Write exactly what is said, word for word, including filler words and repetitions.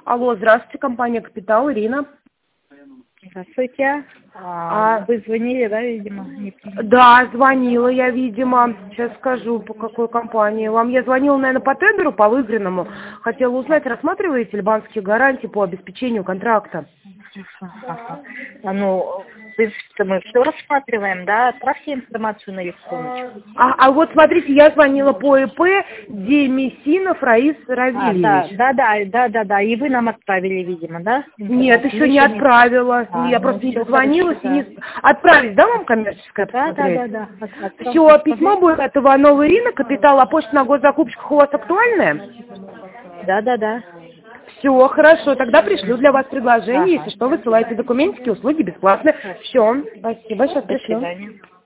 Алло, здравствуйте, компания «Капитал», Ирина. Здравствуйте. А, вы звонили, да, видимо? Не помню. Да, звонила я, видимо. Сейчас скажу, по какой компании. Вам я звонила, наверное, по тендеру, по выигранному. Хотела узнать, рассматриваете ли банковские гарантии по обеспечению контракта? Ага. А, ну, в принципе, мы все рассматриваем, да? Отправьте информацию на электроночку. А, а вот смотрите, я звонила по ИП Демесинов Раис А, да, Равильевич. да, да, да, да, да. И вы нам отправили, видимо, да? Нет, Информацию? еще не Еще нет. отправила. А, Я ну, просто не все дозвонилась хорошо, и да. не... Отправить, да, вам коммерческое Да, да, посмотреть? да, да. От- отправьте. Все, письмо будет от Ивановой Ирины, капитал, а почта на госзакупщиках у вас актуальная? Да, да, да. Все, хорошо, тогда пришлю для вас предложение. Ага. Если что, высылайте документики, услуги бесплатные. Все, спасибо, сейчас До пришлю. свидания.